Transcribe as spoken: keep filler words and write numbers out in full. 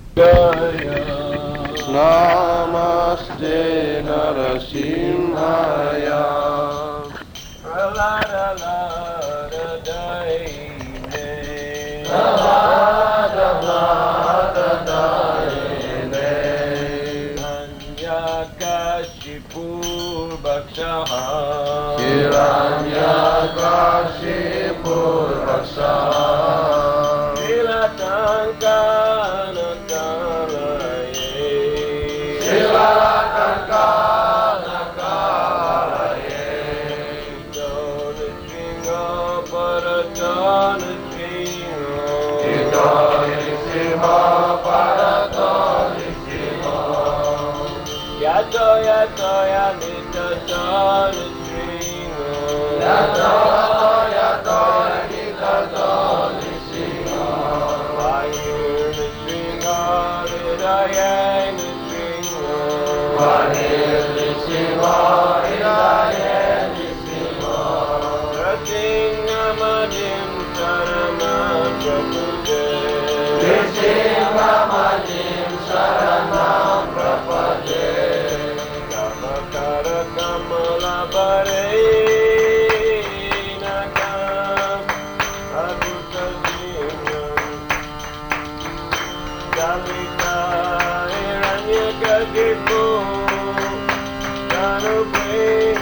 Namaste Narasimhaya. Pralada Lada Daine. Pralada Lada Daine. Hiranyakashipur Bhakshaha. Hiranyakashipur Bhakshaha. Yato yato yamita dana stringo. Yato yato yamita dana stringo. Vayur the stringo, hridayang the stringo. Vayur the stringo, hridayang the stringo. Rasinghamadim saranam prapade. Rasinghamadim saranam prapade. Namakara kamala bare nakam adhuta sinam. Dalita hiranyakashipu Janupre